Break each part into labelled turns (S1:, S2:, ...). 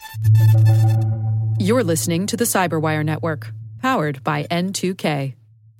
S1: You're listening to the Cyberwire Network, powered by N2K.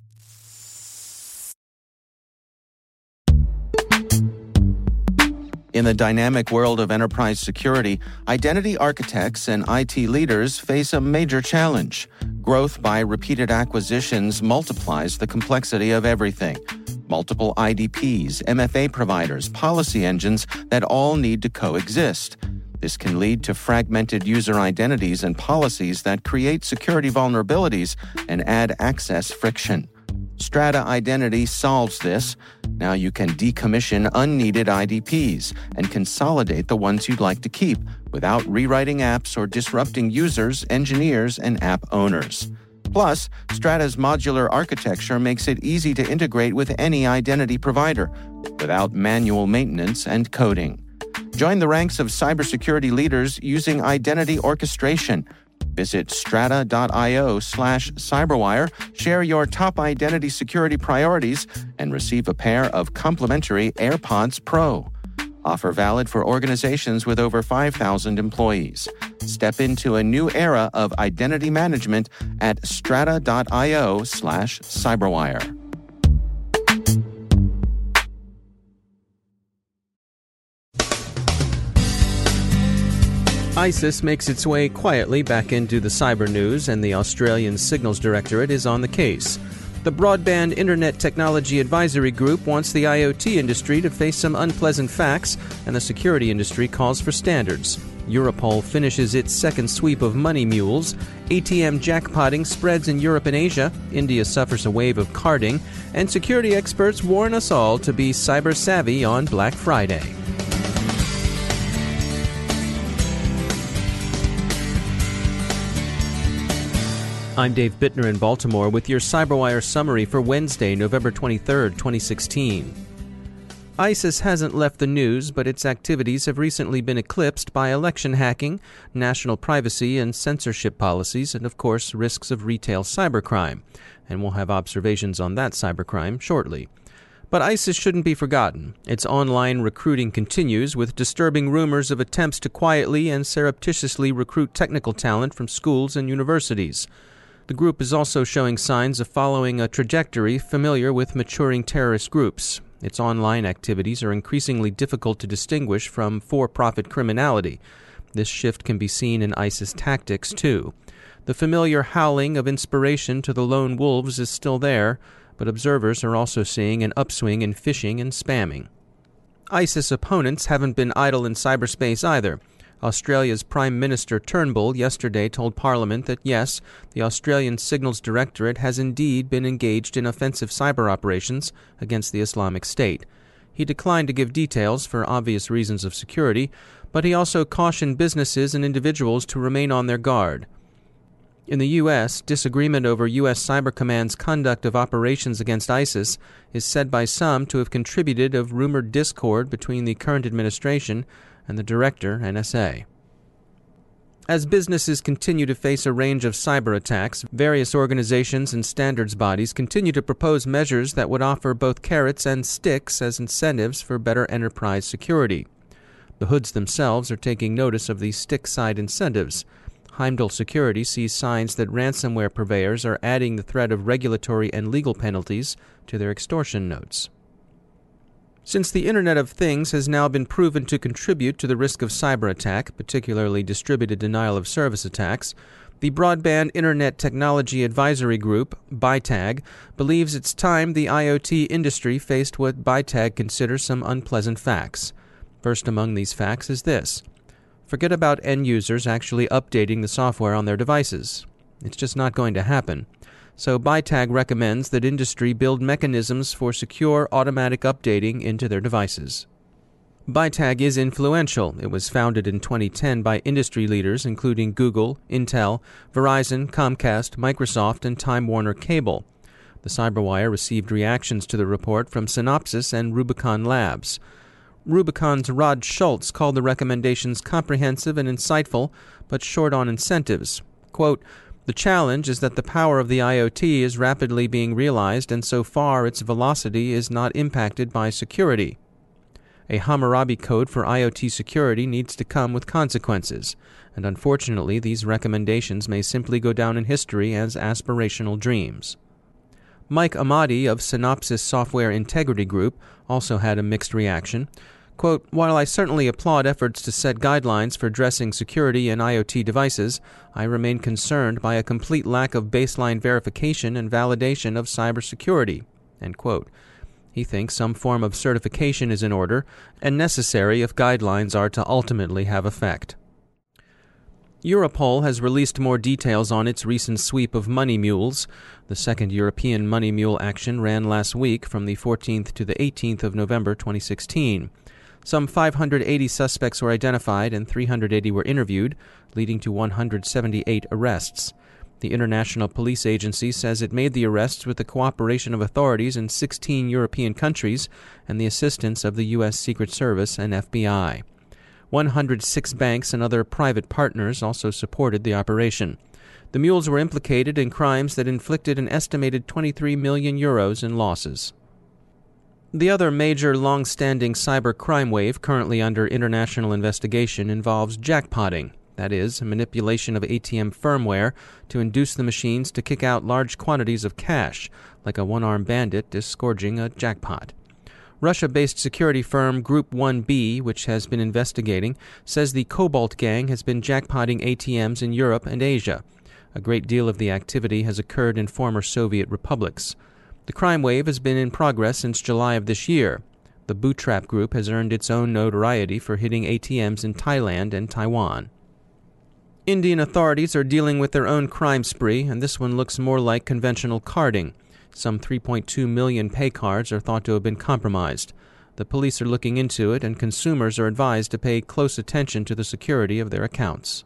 S2: In the dynamic world of enterprise security, identity architects and IT leaders face a major challenge. Growth by repeated acquisitions multiplies the complexity of everything. Multiple IDPs, MFA providers, policy engines that all need to coexist. This can lead to fragmented user identities and policies that create security vulnerabilities and add access friction. Strata Identity solves this. Now you can decommission unneeded IDPs and consolidate the ones you'd like to keep without rewriting apps or disrupting users, engineers, and app owners. Plus, Strata's modular architecture makes it easy to integrate with any identity provider without manual maintenance and coding. Join the ranks of cybersecurity leaders using identity orchestration. Visit strata.io/cyberwire, share your top identity security priorities, and receive a pair of complimentary AirPods Pro. Offer valid for organizations with over 5,000 employees. Step into a new era of identity management at strata.io/cyberwire.
S3: ISIS makes its way quietly back into the cyber news, and the Australian Signals Directorate is on the case. The Broadband Internet Technology Advisory Group wants the IoT industry to face some unpleasant facts, and the security industry calls for standards. Europol finishes its second sweep of money mules. ATM jackpotting spreads in Europe and Asia. India suffers a wave of carding. And security experts warn us all to be cyber savvy on Black Friday. I'm Dave Bittner in Baltimore with your CyberWire summary for Wednesday, November 23rd, 2016. ISIS hasn't left the news, but its activities have recently been eclipsed by election hacking, national privacy and censorship policies, and of course risks of retail cybercrime. And we'll have observations on that cybercrime shortly. But ISIS shouldn't be forgotten. Its online recruiting continues, with disturbing rumors of attempts to quietly and surreptitiously recruit technical talent from schools and universities. The group is also showing signs of following a trajectory familiar with maturing terrorist groups. Its online activities are increasingly difficult to distinguish from for-profit criminality. This shift can be seen in ISIS tactics, too. The familiar howling of inspiration to the lone wolves is still there, but observers are also seeing an upswing in phishing and spamming. ISIS opponents haven't been idle in cyberspace either. Australia's Prime Minister Turnbull yesterday told Parliament that yes, the Australian Signals Directorate has indeed been engaged in offensive cyber operations against the Islamic State. He declined to give details for obvious reasons of security, but he also cautioned businesses and individuals to remain on their guard. In the U.S., disagreement over U.S. Cyber Command's conduct of operations against ISIS is said by some to have contributed of rumored discord between the current administration and the director, NSA. As businesses continue to face a range of cyber attacks, various organizations and standards bodies continue to propose measures that would offer both carrots and sticks as incentives for better enterprise security. The hoods themselves are taking notice of these stick-side incentives. Heimdall Security sees signs that ransomware purveyors are adding the threat of regulatory and legal penalties to their extortion notes. Since the Internet of Things has now been proven to contribute to the risk of cyber attack, particularly distributed denial of service attacks, the Broadband Internet Technology Advisory Group, BITAG, believes it's time the IoT industry faced what BITAG considers some unpleasant facts. First among these facts is this: forget about end users actually updating the software on their devices. It's just not going to happen. So BITAG recommends that industry build mechanisms for secure automatic updating into their devices. BITAG is influential. It was founded in 2010 by industry leaders including Google, Intel, Verizon, Comcast, Microsoft, and Time Warner Cable. The CyberWire received reactions to the report from Synopsys and Rubicon Labs. Rubicon's Rod Schultz called the recommendations comprehensive and insightful, but short on incentives. Quote, "The challenge is that the power of the IoT is rapidly being realized, and so far its velocity is not impacted by security." A Hammurabi code for IoT security needs to come with consequences, and unfortunately these recommendations may simply go down in history as aspirational dreams. Mike Amati of Synopsys Software Integrity Group also had a mixed reaction. Quote, "While I certainly applaud efforts to set guidelines for addressing security in IoT devices, I remain concerned by a complete lack of baseline verification and validation of cybersecurity." End quote. He thinks some form of certification is in order and necessary if guidelines are to ultimately have effect. Europol has released more details on its recent sweep of money mules. The second European money mule action ran last week from the 14th to the 18th of November 2016. Some 580 suspects were identified and 380 were interviewed, leading to 178 arrests. The International Police Agency says it made the arrests with the cooperation of authorities in 16 European countries and the assistance of the U.S. Secret Service and FBI. 106 banks and other private partners also supported the operation. The mules were implicated in crimes that inflicted an estimated 23 million euros in losses. The other major long-standing cyber crime wave currently under international investigation involves jackpotting, that is, manipulation of ATM firmware to induce the machines to kick out large quantities of cash, like a one-armed bandit disgorging a jackpot. Russia-based security firm Group 1B, which has been investigating, says the Cobalt gang has been jackpotting ATMs in Europe and Asia. A great deal of the activity has occurred in former Soviet republics. The crime wave has been in progress since July of this year. The Bootstrap Group has earned its own notoriety for hitting ATMs in Thailand and Taiwan. Indian authorities are dealing with their own crime spree, and this one looks more like conventional carding. Some 3.2 million pay cards are thought to have been compromised. The police are looking into it, and consumers are advised to pay close attention to the security of their accounts.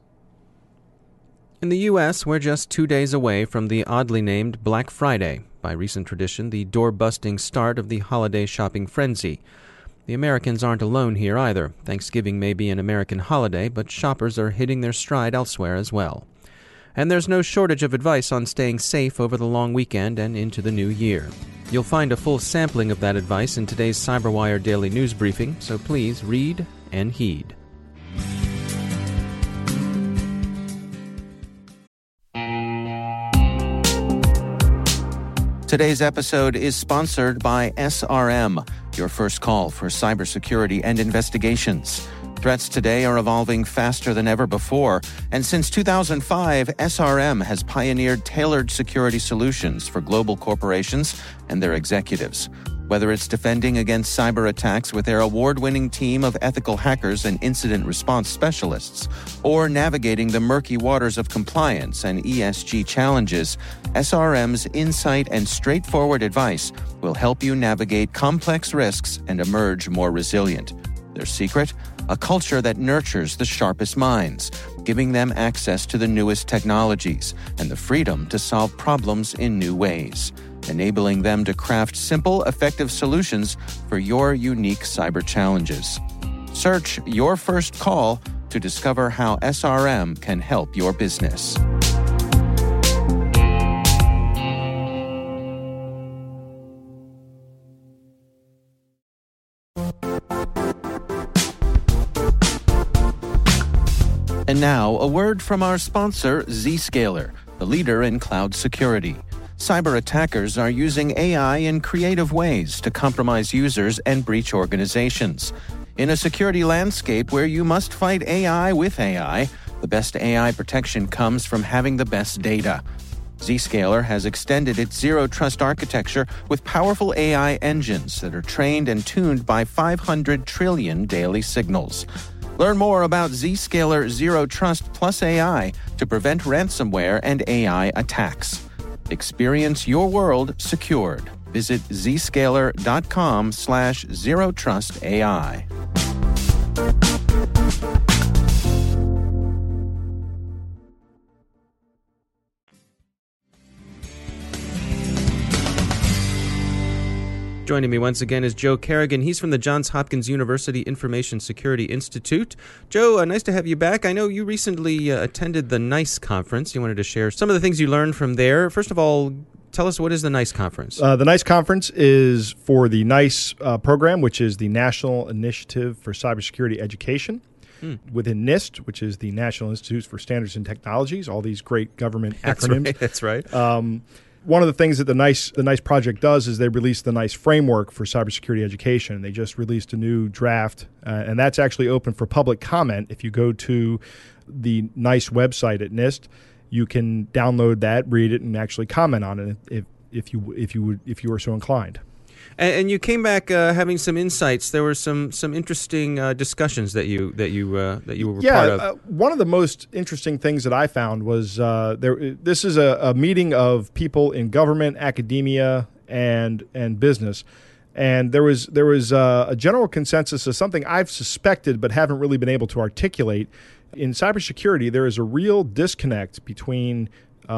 S3: In the U.S., we're just 2 days away from the oddly named Black Friday, by recent tradition the door-busting start of the holiday shopping frenzy. The Americans aren't alone here either. Thanksgiving may be an American holiday, but shoppers are hitting their stride elsewhere as well. And there's no shortage of advice on staying safe over the long weekend and into the new year. You'll find a full sampling of that advice in today's CyberWire Daily News Briefing, so please read and heed.
S2: Today's episode is sponsored by SRM, your first call for cybersecurity and investigations. Threats today are evolving faster than ever before, and since 2005, SRM has pioneered tailored security solutions for global corporations and their executives. Whether it's defending against cyber attacks with their award-winning team of ethical hackers and incident response specialists, or navigating the murky waters of compliance and ESG challenges, SRM's insight and straightforward advice will help you navigate complex risks and emerge more resilient. Their secret? A culture that nurtures the sharpest minds, giving them access to the newest technologies and the freedom to solve problems in new ways, enabling them to craft simple, effective solutions for your unique cyber challenges. Search Your First Call to discover how SRM can help your business. And now, a word from our sponsor, Zscaler, the leader in cloud security. Cyber attackers are using AI in creative ways to compromise users and breach organizations. In a security landscape where you must fight AI with AI, the best AI protection comes from having the best data. Zscaler has extended its zero-trust architecture with powerful AI engines that are trained and tuned by 500 trillion daily signals. Learn more about Zscaler Zero Trust Plus AI to prevent ransomware and AI attacks. Experience your world secured. Visit zscaler.com/zerotrustai.
S3: Joining me once again is Joe Carrigan. He's from the Johns Hopkins University Information Security Institute. Joe, nice to have you back. I know you recently attended the NICE conference. You wanted to share some of the things you learned from there. First of all, tell us, what is the NICE conference?
S4: The NICE conference is for the NICE program, which is the National Initiative for Cybersecurity Education. Within NIST, which is the National Institute for Standards and Technologies, all these great government acronyms.
S3: That's right.
S4: One of the things that the NICE project does is they release the NICE framework for cybersecurity education. They just released a new draft, and that's actually open for public comment. If you go to the NICE website at NIST, you can download that, read it, and actually comment on it if you were so inclined.
S3: And you came back having some insights. There were some interesting discussions that you were part of.
S4: One of the most interesting things that I found was this is a meeting of people in government, academia, and business, and there was a general consensus of something I've suspected but haven't really been able to articulate. In cybersecurity, there is a real disconnect between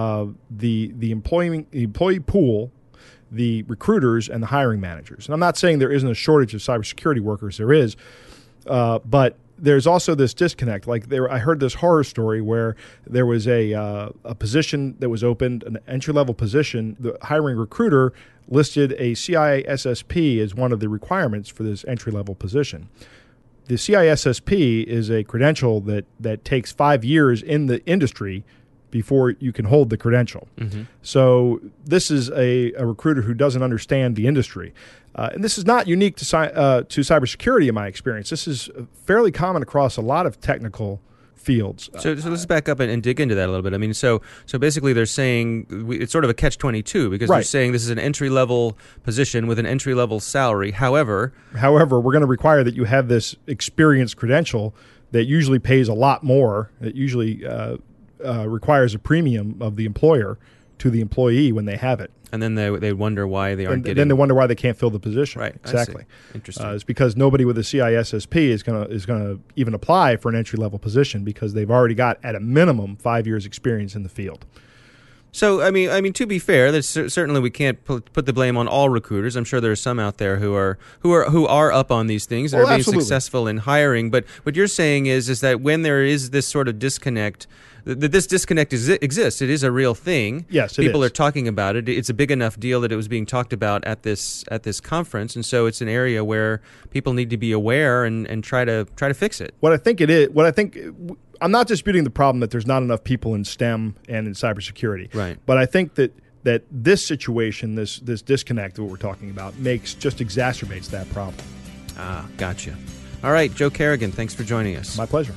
S4: the employee pool, the recruiters, and the hiring managers. And I'm not saying there isn't a shortage of cybersecurity workers. There is. But there's also this disconnect. I heard this horror story where there was a position that was opened, an entry-level position. The hiring recruiter listed a CISSP as one of the requirements for this entry-level position. The CISSP is a credential that takes 5 years in the industry before you can hold the credential. Mm-hmm. So this is a recruiter who doesn't understand the industry. And this is not unique to cybersecurity in my experience. This is fairly common across a lot of technical fields.
S3: So let's back up and dig into that a little bit. I mean, so basically they're saying it's sort of a catch-22 because they're saying this is an entry-level position with an entry-level salary. However,
S4: we're going to require that you have this experienced credential that usually pays a lot more. It usually requires a premium of the employer to the employee when they have it.
S3: And then they wonder why they aren't getting...
S4: Then they wonder why they can't fill the position.
S3: Right.
S4: Exactly.
S3: Interesting.
S4: It's because nobody with a CISSP is going to even apply for an entry-level position because they've already got, at a minimum, 5 years experience in the field.
S3: So, I mean, to be fair, there's certainly we can't put the blame on all recruiters. I'm sure there are some out there who are up on these things and are being successful in hiring. But what you're saying is that when there is this sort of disconnect, that this disconnect exists. It is a real thing.
S4: Yes,
S3: people are talking about it. It's a big enough deal that it was being talked about at this conference, and so it's an area where people need to be aware and try to fix it.
S4: What I think it is, I'm not disputing the problem that there's not enough people in STEM and in cybersecurity.
S3: Right.
S4: But I think that this situation, this disconnect that we're talking about, exacerbates that problem.
S3: Ah, gotcha. All right, Joe Carrigan, thanks for joining us.
S4: My pleasure.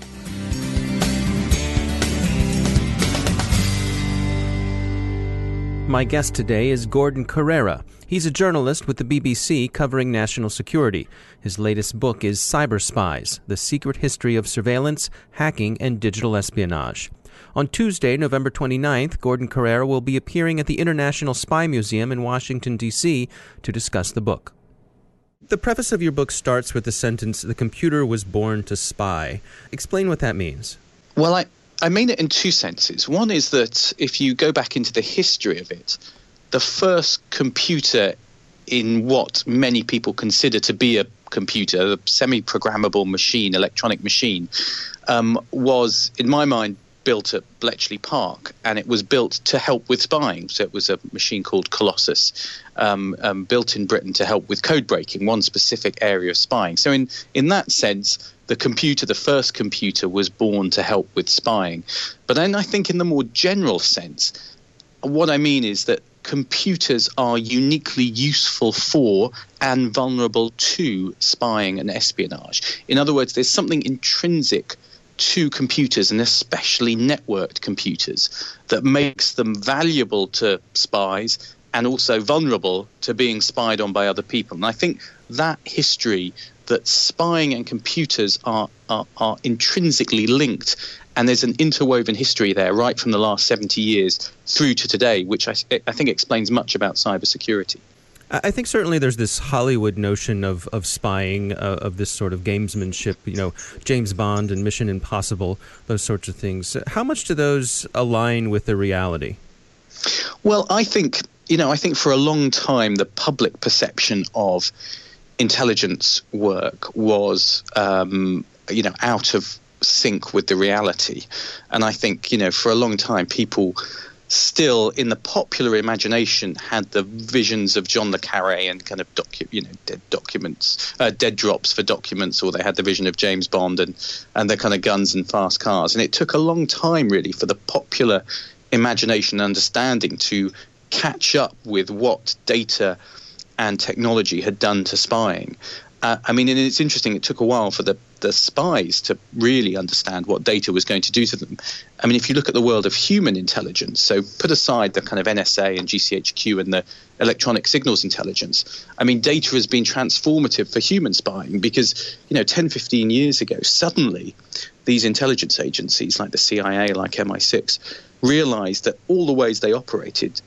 S3: My guest today is Gordon Corera. He's a journalist with the BBC covering national security. His latest book is Cyber Spies: The Secret History of Surveillance, Hacking, and Digital Espionage. On Tuesday, November 29th, Gordon Corera will be appearing at the International Spy Museum in Washington, D.C. to discuss the book. The preface of your book starts with the sentence, "The computer was born to spy." Explain what that means.
S5: Well, I mean it in two senses. One is that if you go back into the history of it, the first computer in what many people consider to be a computer, a semi-programmable machine, electronic machine, was, in my mind, built at Bletchley Park, and it was built to help with spying. So it was a machine called Colossus, built in Britain to help with code breaking, one specific area of spying. So in that sense, the first computer was born to help with spying. But then I think in the more general sense, what I mean is that computers are uniquely useful for and vulnerable to spying and espionage. In other words, there's something intrinsic to computers, and especially networked computers, that makes them valuable to spies and also vulnerable to being spied on by other people. And I think that history, that spying and computers are intrinsically linked, and there's an interwoven history there right from the last 70 years through to today, which I think explains much about cybersecurity.
S3: I think certainly there's this Hollywood notion of spying, of this sort of gamesmanship, James Bond and Mission Impossible, those sorts of things. How much do those align with the reality?
S5: Well, I think for a long time the public perception of intelligence work was, out of sync with the reality. And I think, for a long time people still in the popular imagination had the visions of John le Carré and kind of dead drops for documents, or they had the vision of James Bond and their kind of guns and fast cars. And it took a long time really for the popular imagination and understanding to catch up with what data and technology had done to spying. I mean, and it's interesting, it took a while for the spies to really understand what data was going to do to them. I mean, if you look at the world of human intelligence, so put aside the kind of NSA and GCHQ and the electronic signals intelligence, I mean, data has been transformative for human spying because, 10, 15 years ago, suddenly these intelligence agencies like the CIA, like MI6, realized that all the ways they operated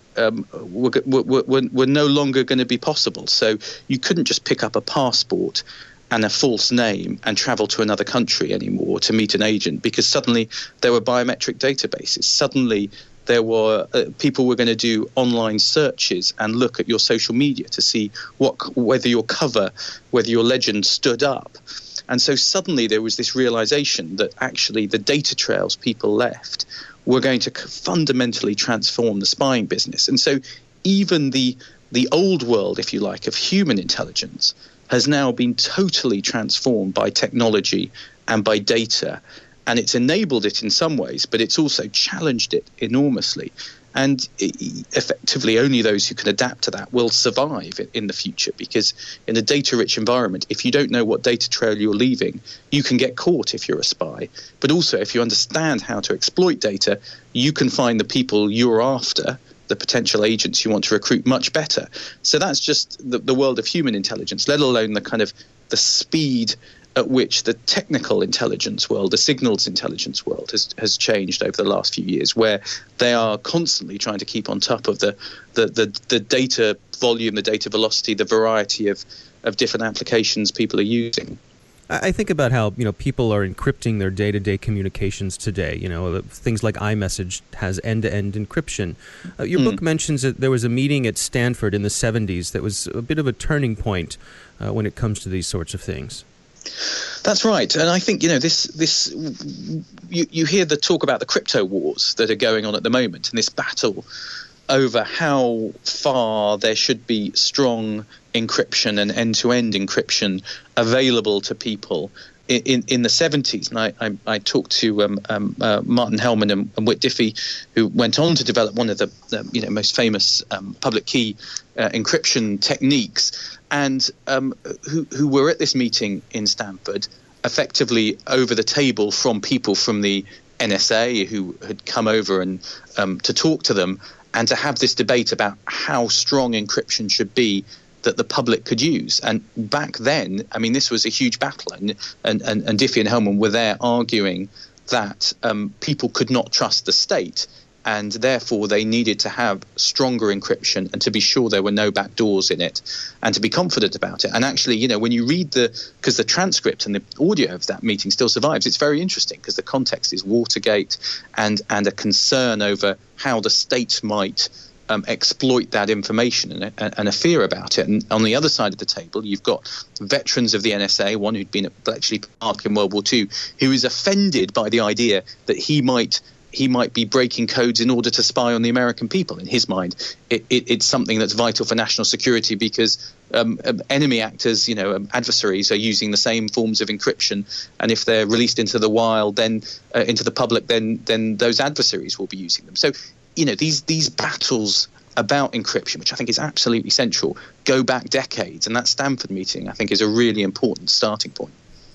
S5: were no longer going to be possible. So you couldn't just pick up a passport and a false name and travel to another country anymore to meet an agent, because suddenly there were biometric databases. Suddenly there were people were going to do online searches and look at your social media to see whether your legend stood up. And so suddenly there was this realization that actually the data trails people left were going to fundamentally transform the spying business. And so even the old world, if you like, of human intelligence has now been totally transformed by technology and by data. And it's enabled it in some ways, but it's also challenged it enormously. And effectively, only those who can adapt to that will survive in the future, because in a data-rich environment, if you don't know what data trail you're leaving, you can get caught if you're a spy. But also, if you understand how to exploit data, you can find the people you're after, the potential agents you want to recruit, much better. So that's just the world of human intelligence, let alone the kind of the speed at which the technical intelligence world, the signals intelligence world has changed over the last few years, where they are constantly trying to keep on top of the data volume, the data velocity, the variety of different applications people are using.
S3: I think about how people are encrypting their day-to-day communications today. Things like iMessage has end-to-end encryption. Your book mentions that there was a meeting at Stanford in the 70s that was a bit of a turning point when it comes to these sorts of things.
S5: That's right, and I think you hear the talk about the crypto wars that are going on at the moment, and this battle over how far there should be strong encryption and end-to-end encryption available to people. In the 70s, and I talked to Martin Hellman and Whit Diffie, who went on to develop one of the most famous public key encryption techniques, and who were at this meeting in Stanford, effectively over the table from people from the NSA who had come over and to talk to them and to have this debate about how strong encryption should be that the public could use. And back then, I mean, this was a huge battle, and Diffie and Hellman were there arguing that people could not trust the state, and therefore they needed to have stronger encryption and to be sure there were no back doors in it and to be confident about it. And actually, when you read because the transcript and the audio of that meeting still survives, it's very interesting because the context is Watergate and a concern over how the state might exploit that information and a fear about it. And on the other side of the table, you've got veterans of the NSA, one who'd been at Bletchley Park in World War II, who is offended by the idea that he might be breaking codes in order to spy on the American people. In his mind, it's something that's vital for national security because enemy actors, adversaries, are using the same forms of encryption, and if they're released into the wild, then into the public, then those adversaries will be using them. So these battles about encryption, which I think is absolutely central, go back decades, and that Stanford meeting, I think, is a really important starting point.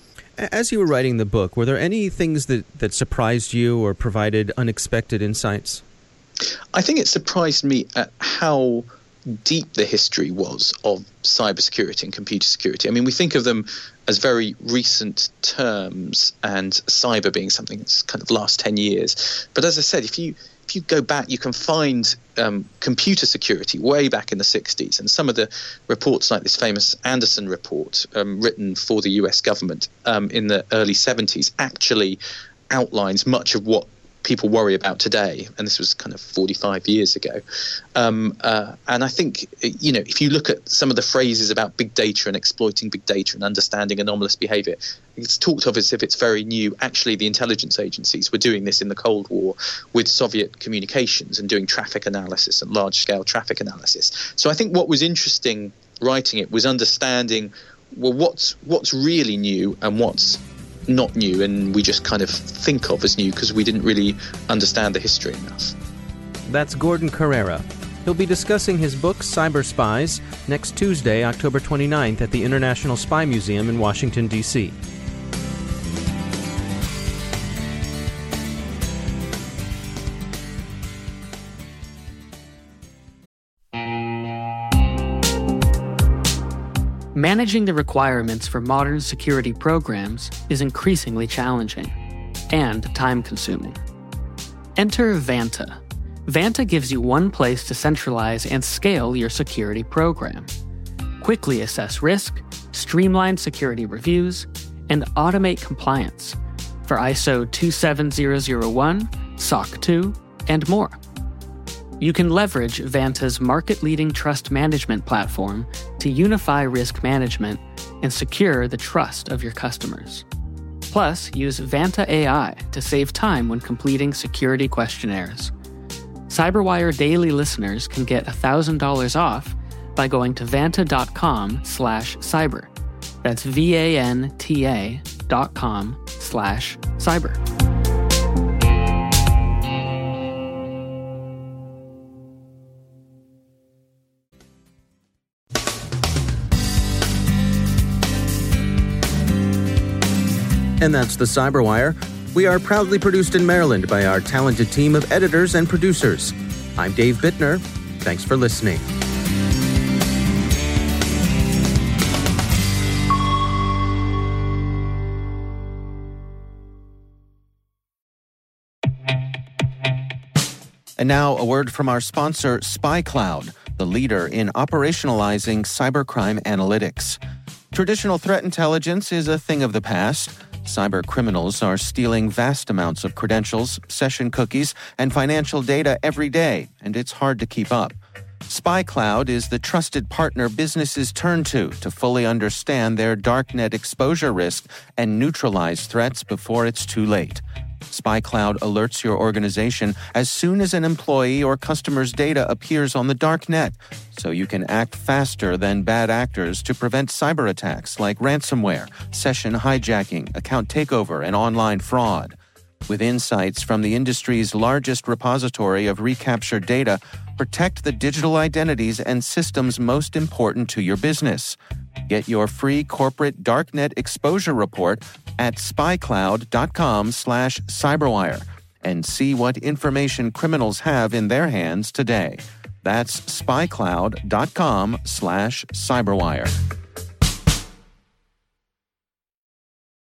S3: As you were writing the book, were there any things that surprised you or provided unexpected insights?
S5: I think it surprised me at how deep the history was of cybersecurity and computer security. I mean, we think of them as very recent terms, and cyber being something that's kind of last 10 years. But as I said, if you go back, you can find computer security way back in the 60s. And some of the reports, like this famous Anderson report written for the US government in the early 70s, actually outlines much of what people worry about today, and this was kind of 45 years ago. And I think, if you look at some of the phrases about big data and exploiting big data and understanding anomalous behavior, it's talked of as if it's very new. Actually, the intelligence agencies were doing this in the Cold War with Soviet communications and doing traffic analysis and large-scale traffic analysis. So I think what was interesting writing it was understanding, well, what's really new and what's not new, and we just kind of think of as new because we didn't really understand the history enough.
S3: That's Gordon Carrera. He'll be discussing his book, Cyber Spies, next Tuesday, October 29th at the International Spy Museum in Washington, D.C.
S6: Managing the requirements for modern security programs is increasingly challenging and time-consuming. Enter Vanta. Vanta gives you one place to centralize and scale your security program. Quickly assess risk, streamline security reviews, and automate compliance for ISO 27001, SOC 2, and more. You can leverage Vanta's market-leading trust management platform to unify risk management and secure the trust of your customers. Plus, use Vanta AI to save time when completing security questionnaires. CyberWire Daily listeners can get $1,000 off by going to vanta.com/cyber. That's VANTA.com/cyber.
S2: And that's the Cyberwire. We are proudly produced in Maryland by our talented team of editors and producers. I'm Dave Bittner. Thanks for listening. And now a word from our sponsor, SpyCloud, the leader in operationalizing cybercrime analytics. Traditional threat intelligence is a thing of the past. Cyber criminals are stealing vast amounts of credentials, session cookies, and financial data every day, and it's hard to keep up. SpyCloud is the trusted partner businesses turn to fully understand their darknet exposure risk and neutralize threats before it's too late. SpyCloud alerts your organization as soon as an employee or customer's data appears on the darknet, so you can act faster than bad actors to prevent cyber attacks like ransomware, session hijacking, account takeover, and online fraud. With insights from the industry's largest repository of recaptured data, protect the digital identities and systems most important to your business. Get your free corporate darknet exposure report at spycloud.com/cyberwire and see what information criminals have in their hands today. That's spycloud.com/cyberwire.